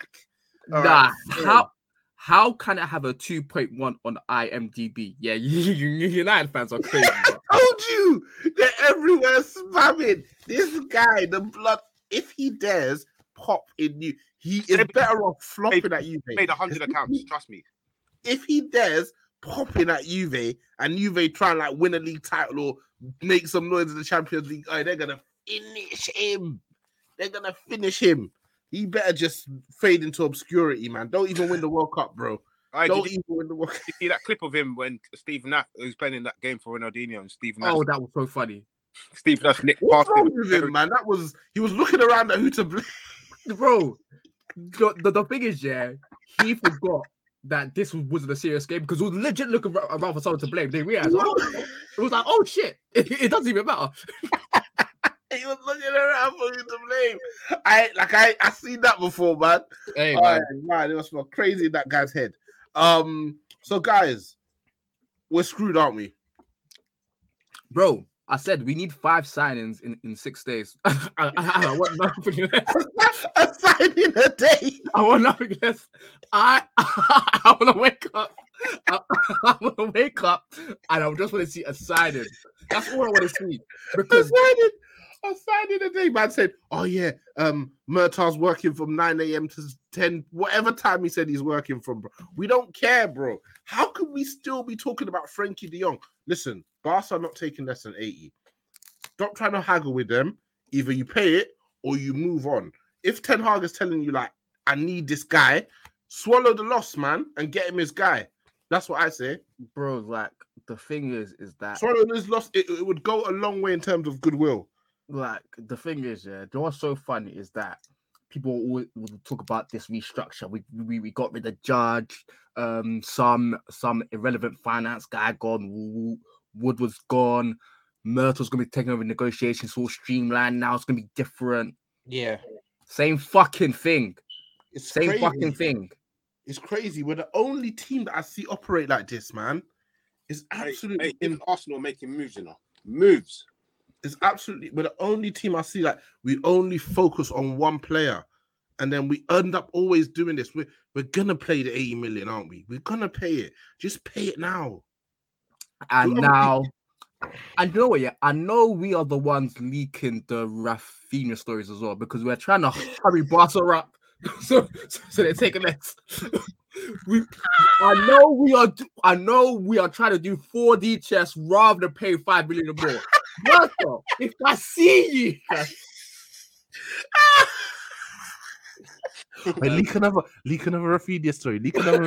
Fuck. How can it have a 2.1 on IMDb? Yeah, United fans are crazy. I told you, they're everywhere spamming. This guy, the blood, if he dares pop in you, he is better off flopping at Juve. Made 100 accounts, trust me. If he dares popping at Juve and Juve try and like win a league title or make some noise in the Champions League, they're gonna finish him. They're gonna finish him. He better just fade into obscurity, man. Don't even win the World Cup, bro. Don't even win the World Cup. You see that clip of him when Steve Nash was playing in that game for Ronaldinho and Steve Nash. Oh, that was so funny. Steve Nash nicked past him, man. He was looking around at who to blame. Bro, the thing is, yeah, he forgot that this wasn't a serious game because it was legit looking around for someone to blame. They realized, it was like, oh shit, it doesn't even matter. He was looking around for you to blame. I seen that before, man. Hey, man, it was so crazy in that guy's head. So guys, we're screwed, aren't we? Bro, I said we need 5 signings in 6 days. I want nothing less. A signing a day. I want nothing less. I want to wake up. I want to wake up and I just want to see a signing. That's all I want to see. Because I signed in a day, man said, oh yeah, Murtaugh's working from 9 a.m. to 10, whatever time he said he's working from, bro. We don't care, bro. How can we still be talking about Frankie de Jong? Listen, Barca are not taking less than 80. Stop trying to haggle with them. Either you pay it or you move on. If Ten Hag is telling you, like, I need this guy, swallow the loss, man, and get him his guy. That's what I say. Bro, like, the thing is that... swallow this loss, it would go a long way in terms of goodwill. Like, the thing is, yeah, what's so funny is that people always talk about this restructure. We got rid of Judge, some irrelevant finance guy gone, Wood was gone, Myrtle's gonna be taking over negotiations, all streamlined now, it's gonna be different. Yeah. Same fucking thing. It's same crazy. Fucking thing. It's crazy. We're the only team that I see operate like this, man. It's absolutely in Arsenal making moves, you know. Moves. It's absolutely, we're the only team I see like we only focus on one player, and then we end up always doing this. We're gonna pay the 80 million, aren't we? We're gonna pay it. Just pay it now. And now, and you know what? Yeah, I know we are the ones leaking the Rafinha stories as well because we're trying to hurry Barca up, so they're taking less. I know we are trying to do 4D chess rather than pay 5 million or more. Martha, if I see you, wait, leak another Rafinha story. Leak another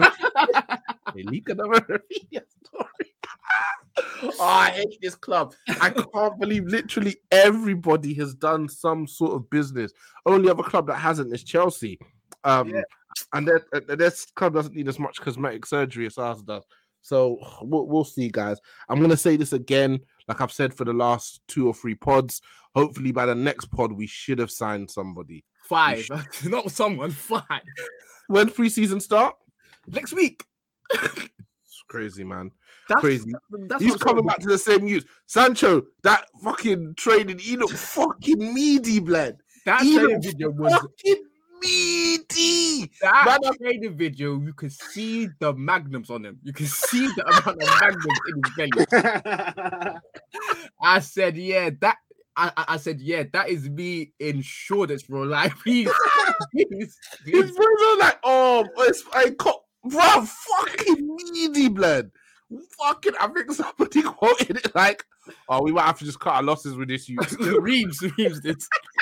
Rafinha story. Oh, I hate this club. I can't believe literally everybody has done some sort of business. Only other club that hasn't is Chelsea. And their club doesn't need as much cosmetic surgery as ours does. So we'll see, guys. I'm going to say this again, like I've said for the last 2 or 3 pods. Hopefully by the next pod, we should have signed somebody. 5. Not someone, 5. When pre-season start? Next week. It's crazy, man. Crazy. He's coming back to the same use. Sancho, that fucking training, he looked fucking meaty, blood. That training video was fucking meaty. That training video, you can see the magnums on him. You can see the amount of magnums in his belly. I said, yeah, that I said, yeah, that is me in Shoreditch, bro. Like, please. His friends are like, bro, fucking needy, blood. Fucking, I think somebody quoted it like, oh, we might have to just cut our losses with this youth. Reeves did.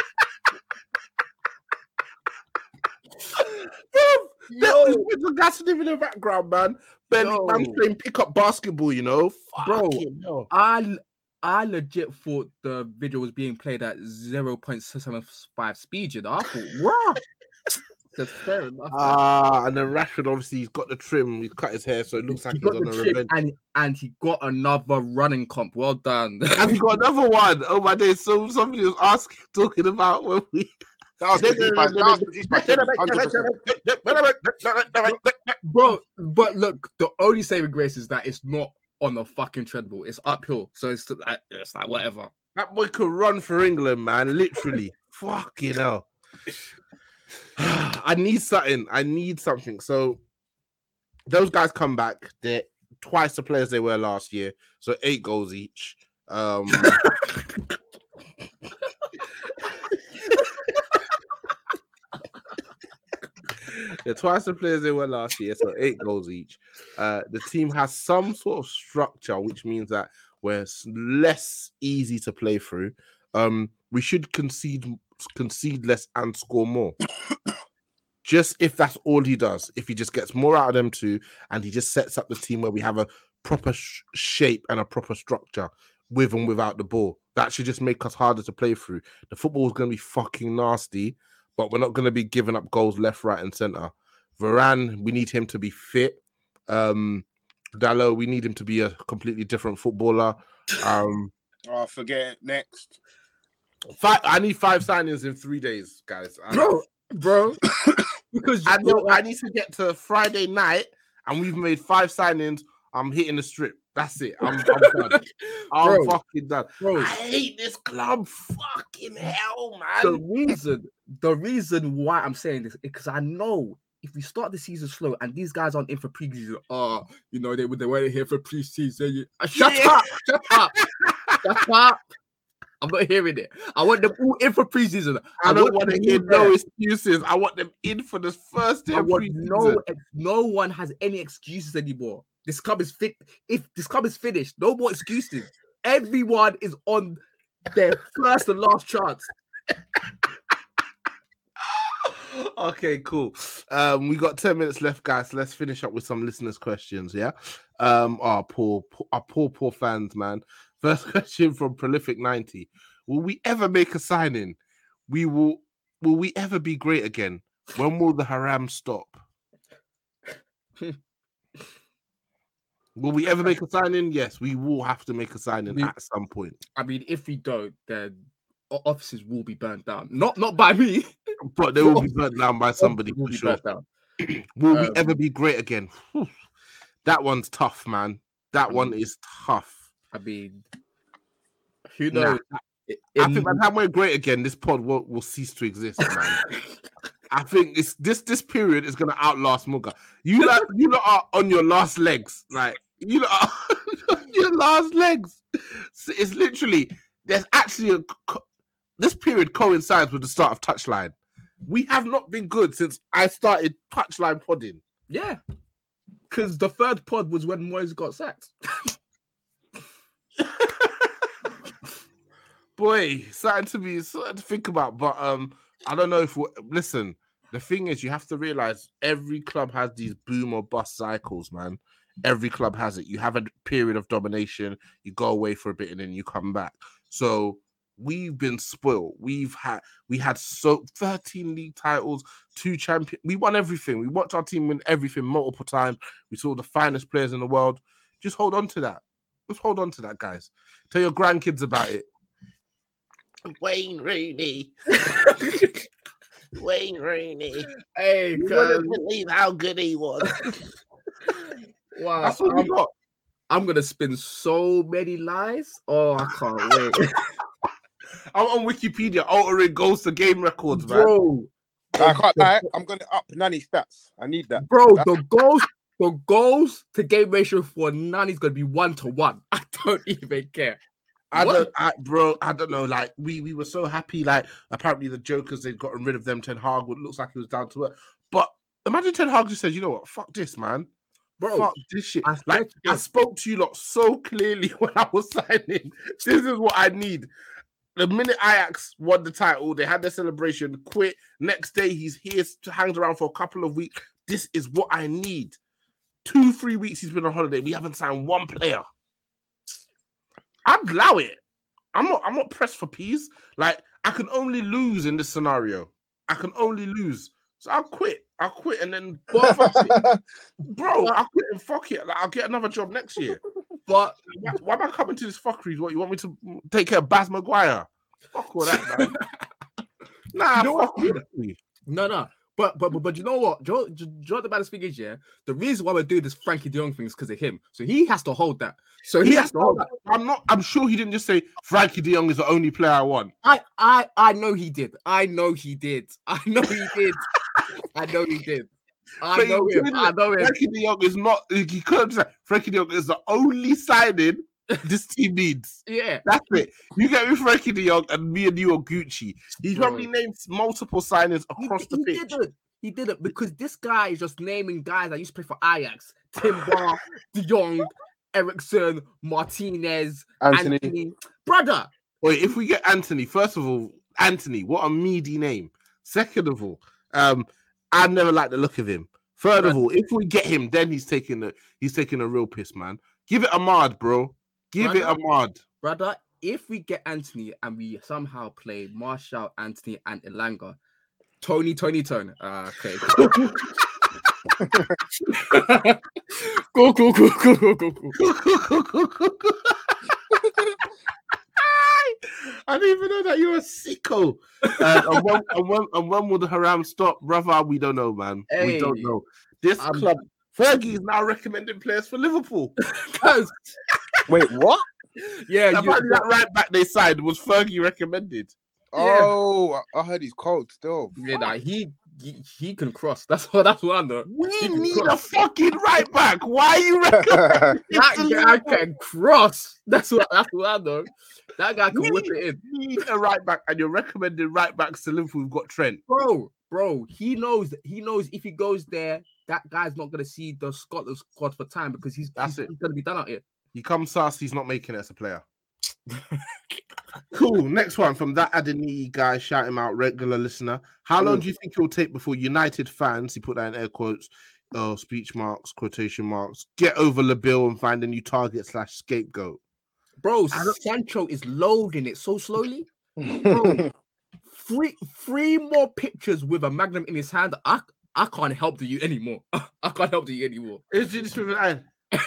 There's a gas in the background, man. Man playing pickup basketball, you know? Bro, I legit thought the video was being played at 0.75 speed, you know? I thought, wow. That's fair enough. And then Rashford, obviously, he's got the trim. He's cut his hair, so it looks like he's on a revenge. And he got another running comp. Well done. And he got another one. Oh, my days. So somebody was talking about when we... Bro, but look, the only saving grace is that it's not on the fucking treadmill. It's uphill, so it's like whatever. That boy could run for England, man. Literally, fucking hell. I need something. So those guys come back. They're twice the players they were last year. So 8 goals each. They're twice the players they were last year, so 8 goals each. The team has some sort of structure, which means that we're less easy to play through. We should concede less and score more. Just if that's all he does, if he just gets more out of them two, and he just sets up the team where we have a proper shape and a proper structure with and without the ball, that should just make us harder to play through. The football is going to be fucking nasty, but we're not going to be giving up goals left, right, and centre. Varane, we need him to be fit. Dalot, we need him to be a completely different footballer. Forget it. Next. I need 5 signings in 3 days, guys. Bro. Because I need to get to Friday night, and we've made 5 signings. I'm hitting the strip. That's it. I'm done. I'm fucking done. Bro, I hate this club. Fucking hell, man. The reason why I'm saying this is because I know if we start the season slow and these guys aren't in for preseason, they weren't here for preseason. Shut up. I'm not hearing it. I want them all in for preseason. I don't want to hear no excuses. I want them in for the first day of preseason. No one has any excuses anymore. This club is fit. If this club is finished, no more excuses. Everyone is on their first and last chance. Okay, cool. We got 10 minutes left, guys. So let's finish up with some listeners' questions. Yeah. Our poor fans, man. First question from Prolific 90: will we ever make a signing? Will we ever be great again? When will the haram stop? Will we ever make a signing? Yes, we will have to make a signing at some point. I mean, if we don't, then offices will be burnt down. Not by me, but they will be burnt down by somebody for sure. Will we ever be great again? Whew. That one's tough, man. That one is tough. I mean, who knows? I think by the time we're great again, this pod will cease to exist, man. I think this period is gonna outlast Muga. You lot are on your last legs, like you lot are on your last legs. It's literally there's actually this period coincides with the start of Touchline. We have not been good since I started Touchline podding. Yeah, because the third pod was when Moyes got sacked. Boy, something to think about. But I don't know if listen. The thing is, you have to realize every club has these boom or bust cycles, man. Every club has it. You have a period of domination, you go away for a bit, and then you come back. So we've been spoiled. We had 13 league titles, 2 champions. We won everything. We watched our team win everything multiple times. We saw the finest players in the world. Just hold on to that. Just hold on to that, guys. Tell your grandkids about it. Wayne Rooney. Wayne Rooney. Hey, you wouldn't believe how good he was. Wow, that's what we got. I'm gonna spin so many lies. Oh, I can't wait. I'm on Wikipedia altering goals to game records, man. Bro, I can't lie. I'm gonna up Nani stats. I need that, bro. The goals to game ratio for Nani's gonna be 1-1. I don't even care. I don't know. Like we were so happy. Like apparently the jokers, they'd gotten rid of them. Ten Hag, it looks like he was down to it. But imagine Ten Hag just says, you know what, fuck this, man. Bro, fuck this shit. I spoke to you lot so clearly when I was signing. This is what I need. The minute Ajax won the title, they had their celebration, quit. Next day, he's here to hang around for a couple of weeks. This is what I need. 2-3 weeks he's been on holiday. We haven't signed one player. I'd allow it. I'm not pressed for peas. Like, I can only lose in this scenario. I can only lose. So I'll quit. And then, bro, I'll quit and fuck it. Like, I'll get another job next year. But why am I coming to this fuckery? What, you want me to take care of Baz Maguire? Fuck all that, man. Nah, fuck me. No. But you know what? Do you know what the baddest thing is, yeah? The reason why we're doing this Frankie de Jong thing is because of him. So he has to hold that. So he has to hold that. I'm sure he didn't just say Frankie de Jong is the only player I want. I know he did. I know he did. I know him. Frankie de Jong is not. He couldn't say Frankie de Jong is the only signing this team needs. Yeah, that's it. You get me, Frankie de Jong, and me and you are Gucci. He's probably named multiple signings across the pitch. He did it because this guy is just naming guys that used to play for Ajax: Timber, De Jong, Eriksen, Martinez, Anthony. Brother. Wait, if we get Anthony, first of all, Anthony, what a meaty name. Second of all, I never liked the look of him. Third of all, if we get him, then he's taking a real piss, man. Give it Ahmad, bro. Give it Ahmad. Brother, if we get Anthony and we somehow play Martial, Anthony, and Elanga, Tony. Okay. Cool. I didn't even know that you're a sicko. And when will the haram stop, brother? We don't know, man. Hey, we don't know. This club, Fergie is now recommending players for Liverpool. Wait, what? Yeah, that right back they signed was Fergie recommended. Oh, I heard he's cold still. Yeah, nah, he can cross. That's what I know. We need a fucking right back. Why are you recommending that guy can cross? That's what I know. That guy can whip it in. You need a right back, and you're recommending right backs to Liverpool. We've got Trent. Bro, he knows if he goes there, that guy's not gonna see the Scotland squad for time because he's gonna be done out here. He comes fast, he's not making it as a player. Cool. Next one from that Adeni guy, shout him out, regular listener. How long do you think it will take before United fans, he put that in air quotes, speech marks, quotation marks, get over Labille and find a new target / scapegoat? Bro, Sancho is loading it so slowly. Bro, three more pictures with a magnum in his hand. I can't help you anymore. I can't help you anymore. It's just with an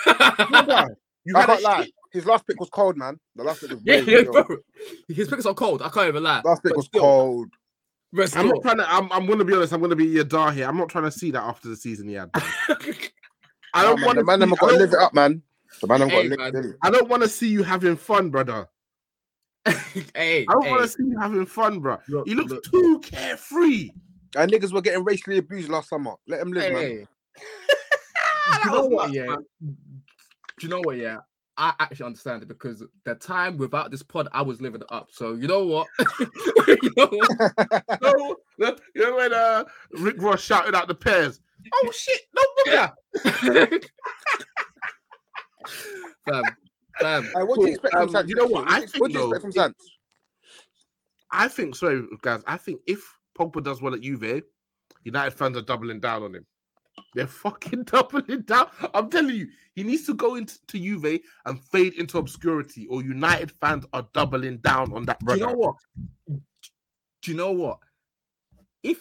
I can't lie. His last pick was cold, man. The last pick was bro. His picks are cold. I can't even lie. Last pick was cold. I'm not trying to. I'm going to be honest. I'm going to be Yadar here. I'm not trying to see that after the season he had. I don't want the man. I've got to live it up, man. The man I've got to live it. I don't want to see you having fun, brother. I don't want to see you having fun, bro. He looks too carefree. And niggas were getting racially abused last summer. Let him live, man. Do you know what? Yeah, I actually understand it because the time without this pod, I was living it up. So you know what? You know when Rick Ross shouted out the pairs. Oh shit! No booger. Fam. What do you expect from Sancho? You know what? What do you expect from Sancho? I think, sorry, guys. I think if Pogba does well at Juve, United fans are doubling down on him. They're fucking doubling down. I'm telling you, he needs to go into Juve and fade into obscurity, or United fans are doubling down on that brother. Do you know what? If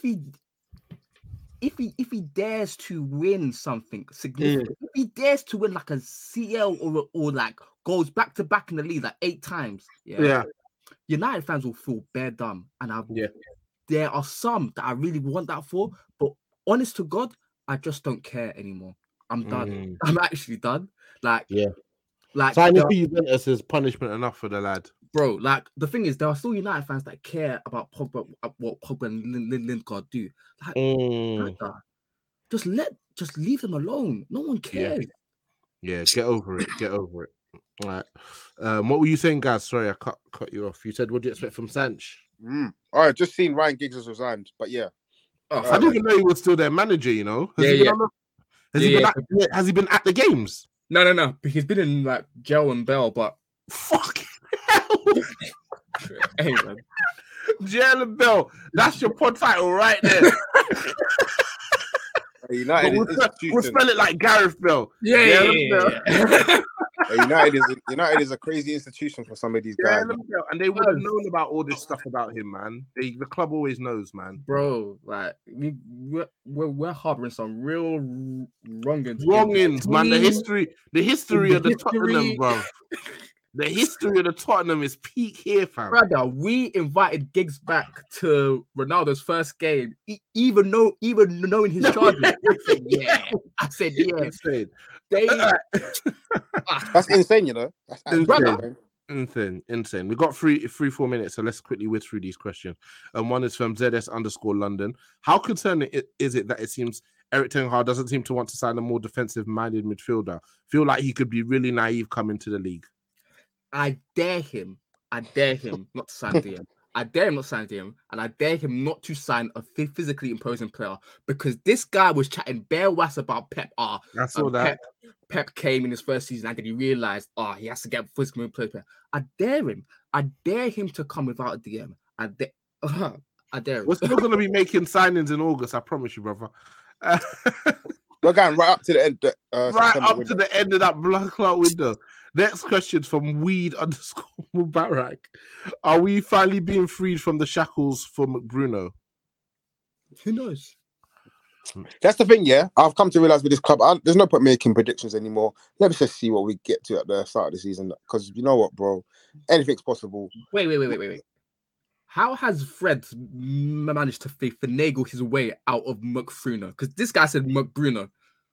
he dares to win something significant, if he dares to win like a CL or like goes back to back in the league like 8 times, United fans will feel bare dumb. And there are some that I really want that for, but honest to God, I just don't care anymore. I'm done. I'm actually done. Signing for Juventus is punishment enough for the lad. Bro, like the thing is, there are still United fans that care about Pogba, what Pogba and Lingard do. Like, just leave them alone. No one cares. Yeah, get over it. All right. What were you saying, guys? Sorry, I cut you off. You said, what do you expect from Sanch? All right, just seen Ryan Giggs has resigned, but yeah. I didn't even know he was still their manager, you know? Has he been at the games? No. He's been in like Gel and Bell, but fucking hell. Hey, man. Gel and Bell. That's your pod title right there. United we'll spell it like Gareth Bell. Yeah. United is a crazy institution for some of these guys. And they would have known about all this stuff about him, man. The club always knows, man. Bro, like we're harboring some real wrongins, man. The history of the Tottenham, bro. The history of the Tottenham is peak here, fam. Brother, we invited Giggs back to Ronaldo's first game, even knowing his charges. I said, yeah. That's insane, you know. That's insane. We got 4 minutes, so let's quickly whiz through these questions. One is from ZS_London. How concerning is it that it seems Erik ten Hag doesn't seem to want to sign a more defensive-minded midfielder? Feel like he could be really naive coming to the league. I dare him not to sign DM. I dare him not to sign DM, and I dare him not to sign a physically imposing player, because this guy was chatting bare was about Pep. I saw that. Pep came in his first season and then he realized, he has to get a physical player. I dare him. I dare him to come without a DM. I dare him. We're still going to be making signings in August, I promise you, brother. We're going right up to the end. To the end of that blood clot window. Next question from Weed_Mubarak. Are we finally being freed from the shackles for McBruno? Who knows? That's the thing, yeah. I've come to realize with this club, there's no point making predictions anymore. Let's just see what we get to at the start of the season. Because you know what, bro? Anything's possible. Wait. How has Fred managed to finagle his way out of McBruno? Because this guy said McBruno.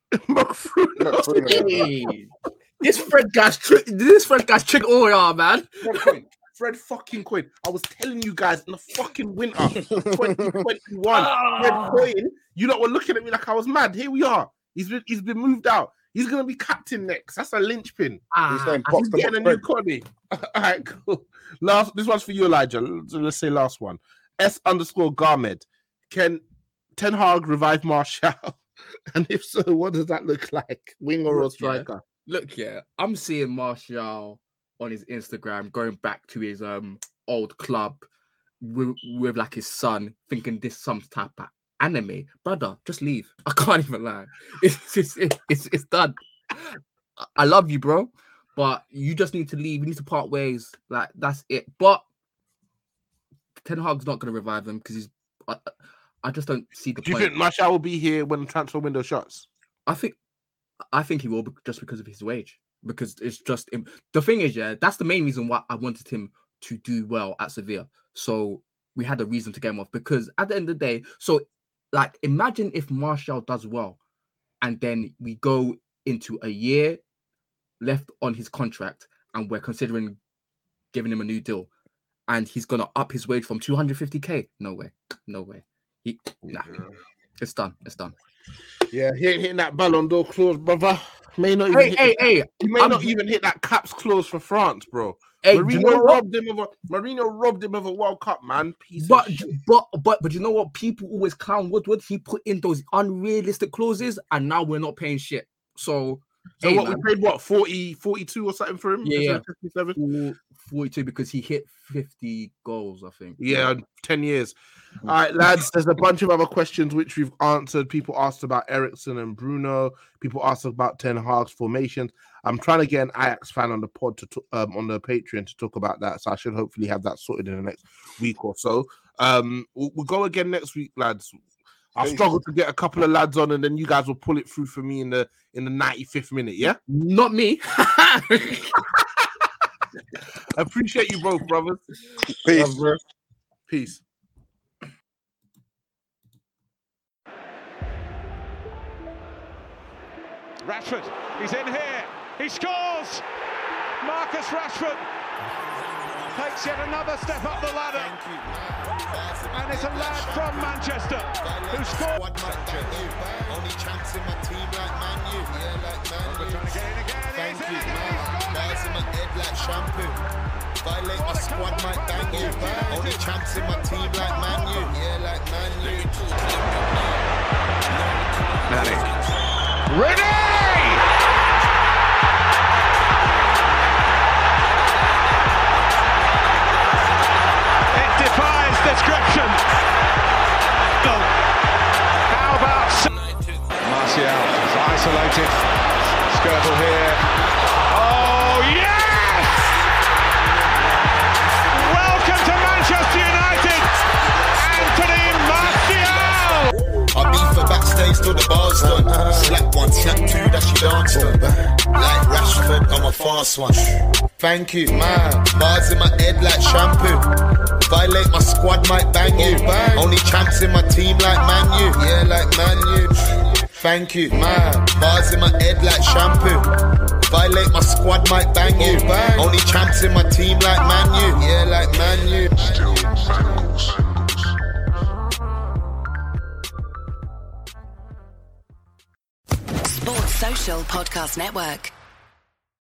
McBruno. This Fred guy's trick all y'all, man. Fred fucking Coyne. I was telling you guys in the fucking winter 2021. Fred Coyne, you lot were looking at me like I was mad. Here we are. He's been moved out. He's gonna be captain next. That's a linchpin. He's getting a new Connie. All right, cool. This one's for you, Elijah. Let's say last one. S_Garmed. Can Ten Hag revive Martial? And if so, what does that look like? Winger or striker? Look, I'm seeing Martial on his Instagram going back to his old club with like his son, thinking this some type of anime. Brother, just leave. I can't even lie. It's done. I love you, bro, but you just need to leave. You need to part ways. Like, that's it. But Ten Hag's not going to revive him because I just don't see the point. Do you think Martial will be here when the transfer window shuts? I think he will, just because of his wage. Because it's just the thing is, that's the main reason why I wanted him to do well at Sevilla. So we had a reason to get him off. Because at the end of the day, so like imagine if Martial does well, and then we go into a year left on his contract, and we're considering giving him a new deal, and he's gonna up his wage from 250k. No way. It's done. Yeah, he ain't hitting that Ballon d'Or clause, brother. He may not even hit that caps clause for France, bro. Hey, Mourinho robbed him of a World Cup, man. But you know what? People always clown Woodward. He put in those unrealistic clauses, and now we're not paying shit. So we paid 42 or something for him? Yeah, 42 because he hit 50 goals, I think. Yeah, 10 years. All right, lads, there's a bunch of other questions which we've answered. People asked about Eriksen and Bruno. People asked about Ten Hag's formations. I'm trying to get an Ajax fan on the pod on the Patreon to talk about that. So I should hopefully have that sorted in the next week or so. We'll go again next week, lads. I'll struggle to get a couple of lads on, and then you guys will pull it through for me in the 95th minute. Yeah, not me. I appreciate you both, brothers. Peace. Peace. Rashford, he's in here. He scores. Marcus Rashford takes yet another step up the ladder. And it's a lad from Manchester who scored. Only chance in my team like Man U. Yeah, like Man U. Trying to get in again. Thank you. shampoo. Violate my squad, might bang you. Only champs in my team like Man U. Yeah, like Man U. Nani. Ready! It defies description. How about Martial is isolated. Skirtle here. Oh yes! Welcome to Manchester United, Anthony Martial. I beat for backstage till the bar's done. Slap one, snap two, that she danced on. Like Rashford, I'm a fast one. Thank you, man. Bars in my head like shampoo. Violate my squad, might bang you. Only champs in my team like Man U. Yeah, like Man U. Thank you, man. Bars in my head like shampoo. Violate my squad, might bang you. Only champs in my team like Man U. Yeah, like Man U. Sports Social Podcast Network.